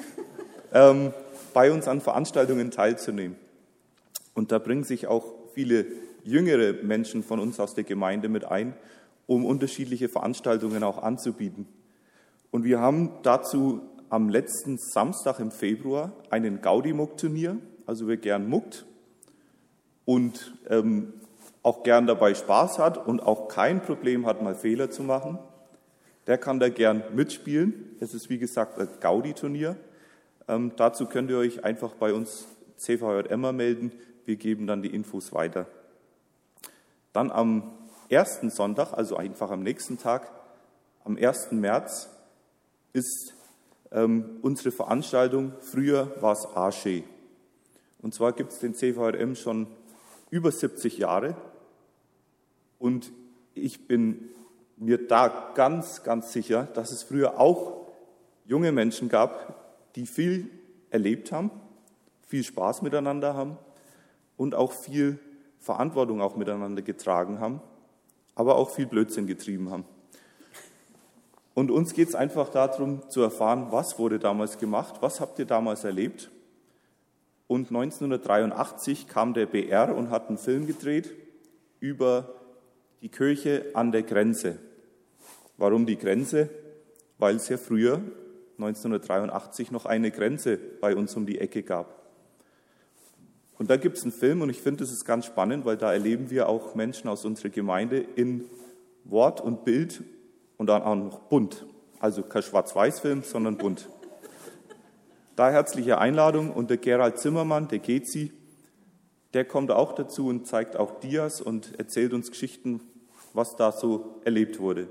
bei uns an Veranstaltungen teilzunehmen. Und da bringen sich auch viele jüngere Menschen von uns aus der Gemeinde mit ein, um unterschiedliche Veranstaltungen auch anzubieten. Und wir haben dazu am letzten Samstag im Februar einen Gaudi-Muck-Turnier, also wer gern muckt und auch gern dabei Spaß hat und auch kein Problem hat, mal Fehler zu machen, der kann da gern mitspielen. Es ist wie gesagt ein Gaudi-Turnier. Dazu könnt ihr euch einfach bei uns CVJMer melden. Wir geben dann die Infos weiter. Dann am ersten Sonntag, also einfach am nächsten Tag, am 1. März, ist unsere Veranstaltung. Früher war es Asche. Und zwar gibt es den CVJM schon über 70 Jahre. Und ich bin mir da ganz, ganz sicher, dass es früher auch junge Menschen gab, die viel erlebt haben, viel Spaß miteinander haben und auch viel Verantwortung auch miteinander getragen haben, aber auch viel Blödsinn getrieben haben. Und uns geht es einfach darum zu erfahren, was wurde damals gemacht, was habt ihr damals erlebt. Und 1983 kam der BR und hat einen Film gedreht über die Kirche an der Grenze. Warum die Grenze? Weil es ja früher, 1983, noch eine Grenze bei uns um die Ecke gab. Und da gibt es einen Film und ich finde, das ist ganz spannend, weil da erleben wir auch Menschen aus unserer Gemeinde in Wort und Bild und dann auch noch bunt. Also kein Schwarz-Weiß-Film, sondern bunt. Da herzliche Einladung und der Gerald Zimmermann, der Gezi, der kommt auch dazu und zeigt auch Dias und erzählt uns Geschichten, was da so erlebt wurde.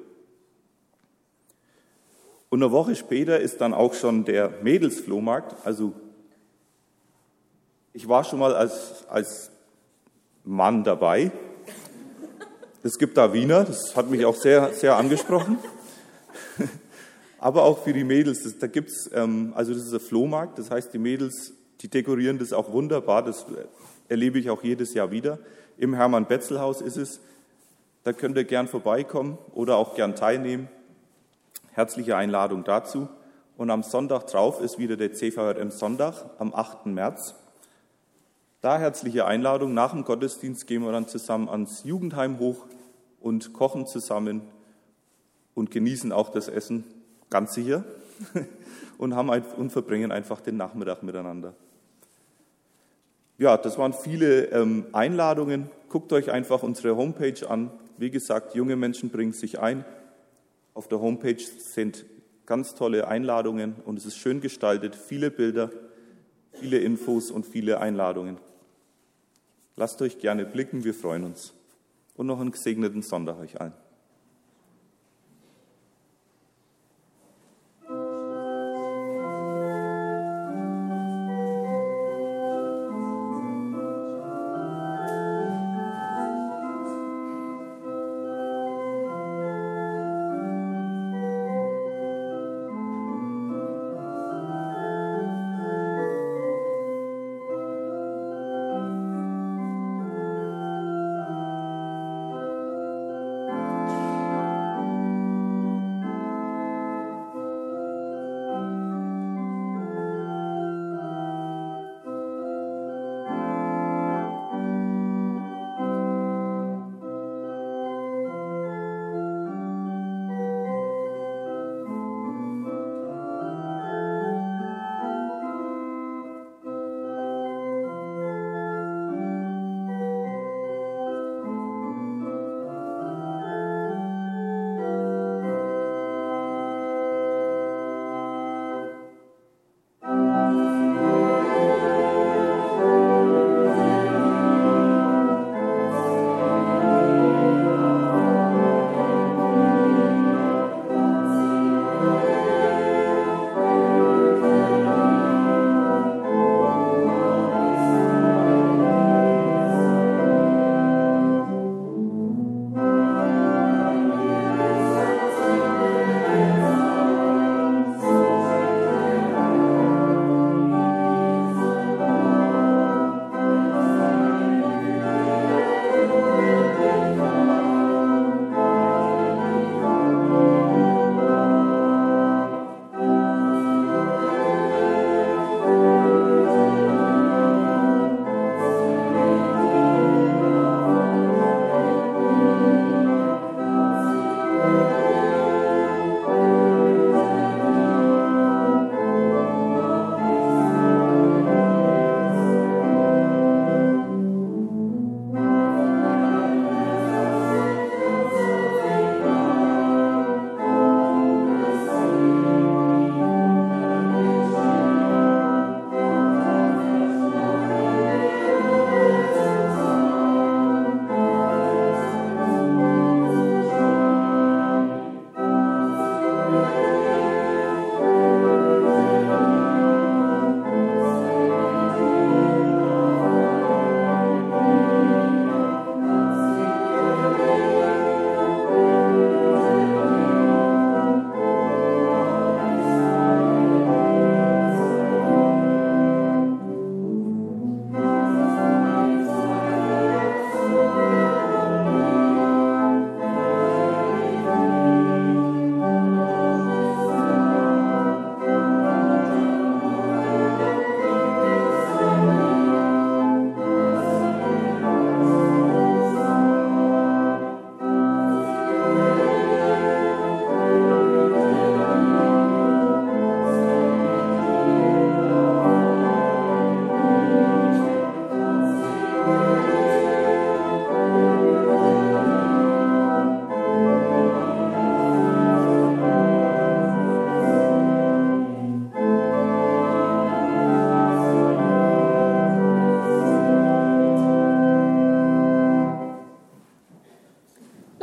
Und eine Woche später ist dann auch schon der Mädelsflohmarkt. Also ich war schon mal als Mann dabei. Es gibt da Wiener, das hat mich auch sehr, sehr angesprochen. Aber auch für die Mädels, da gibt's, also das ist ein Flohmarkt, das heißt, die Mädels, die dekorieren das auch wunderbar, das erlebe ich auch jedes Jahr wieder. Im Hermann-Betzel-Haus ist es, da könnt ihr gern vorbeikommen oder auch gern teilnehmen. Herzliche Einladung dazu. Und am Sonntag drauf ist wieder der CVJM-Sonntag, am 8. März. Da herzliche Einladung. Nach dem Gottesdienst gehen wir dann zusammen ans Jugendheim hoch und kochen zusammen und genießen auch das Essen, ganz sicher, und verbringen einfach den Nachmittag miteinander. Ja, das waren viele Einladungen. Guckt euch einfach unsere Homepage an. Wie gesagt, junge Menschen bringen sich ein. Auf der Homepage sind ganz tolle Einladungen und es ist schön gestaltet, viele Bilder, viele Infos und viele Einladungen. Lasst euch gerne blicken, wir freuen uns. Und noch einen gesegneten Sonntag euch allen.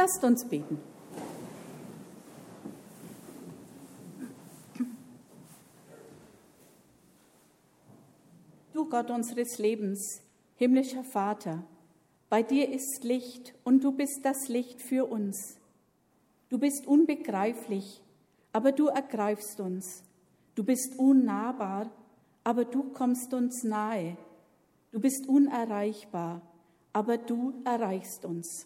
Lasst uns beten. Du Gott unseres Lebens, himmlischer Vater, bei dir ist Licht und du bist das Licht für uns. Du bist unbegreiflich, aber du ergreifst uns. Du bist unnahbar, aber du kommst uns nahe. Du bist unerreichbar, aber du erreichst uns.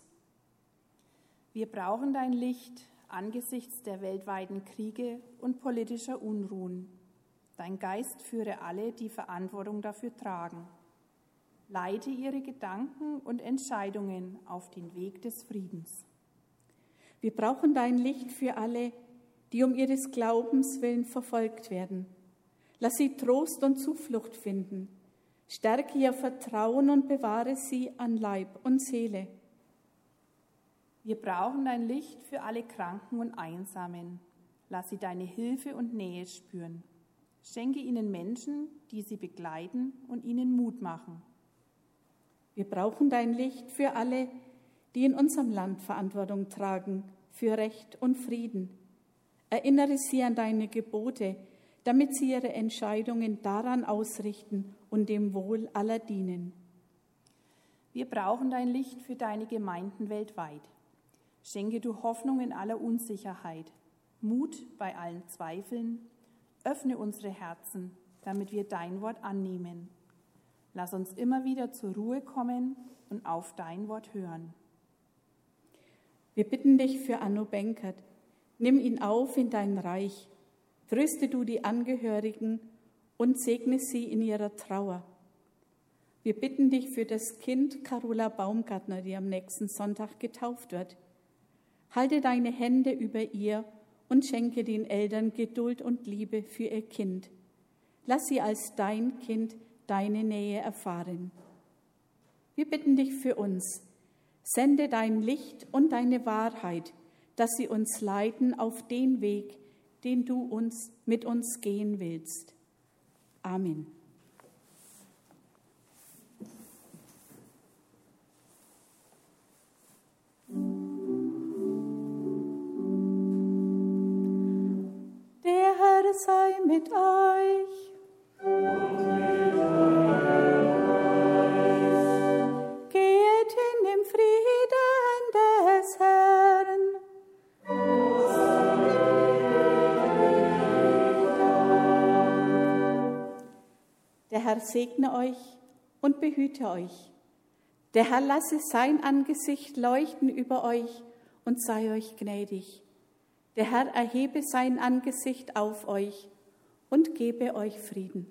Wir brauchen dein Licht angesichts der weltweiten Kriege und politischer Unruhen. Dein Geist führe alle, die Verantwortung dafür tragen. Leite ihre Gedanken und Entscheidungen auf den Weg des Friedens. Wir brauchen dein Licht für alle, die um ihres Glaubens willen verfolgt werden. Lass sie Trost und Zuflucht finden. Stärke ihr Vertrauen und bewahre sie an Leib und Seele. Wir brauchen dein Licht für alle Kranken und Einsamen. Lass sie deine Hilfe und Nähe spüren. Schenke ihnen Menschen, die sie begleiten und ihnen Mut machen. Wir brauchen dein Licht für alle, die in unserem Land Verantwortung tragen, für Recht und Frieden. Erinnere sie an deine Gebote, damit sie ihre Entscheidungen daran ausrichten und dem Wohl aller dienen. Wir brauchen dein Licht für deine Gemeinden weltweit. Schenke du Hoffnung in aller Unsicherheit, Mut bei allen Zweifeln. Öffne unsere Herzen, damit wir dein Wort annehmen. Lass uns immer wieder zur Ruhe kommen und auf dein Wort hören. Wir bitten dich für Anno Benkert. Nimm ihn auf in dein Reich. Tröste du die Angehörigen und segne sie in ihrer Trauer. Wir bitten dich für das Kind Carola Baumgartner, die am nächsten Sonntag getauft wird. Halte deine Hände über ihr und schenke den Eltern Geduld und Liebe für ihr Kind. Lass sie als dein Kind deine Nähe erfahren. Wir bitten dich für uns. Sende dein Licht und deine Wahrheit, dass sie uns leiten auf den Weg, den du mit uns gehen willst. Amen. Der Herr sei mit euch. Geht hin im Frieden des Herrn. Der Herr segne euch und behüte euch. Der Herr lasse sein Angesicht leuchten über euch und sei euch gnädig. Der Herr erhebe sein Angesicht auf euch und gebe euch Frieden.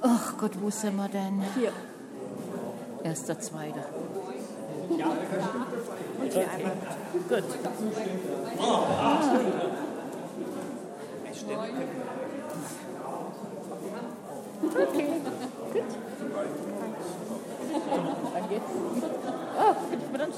Ach Gott, wo sind wir denn? Hier. Erster, zweiter. Und hier einmal. Gut. Okay, gut. Dann geht's. Oh, bin ich mit uns?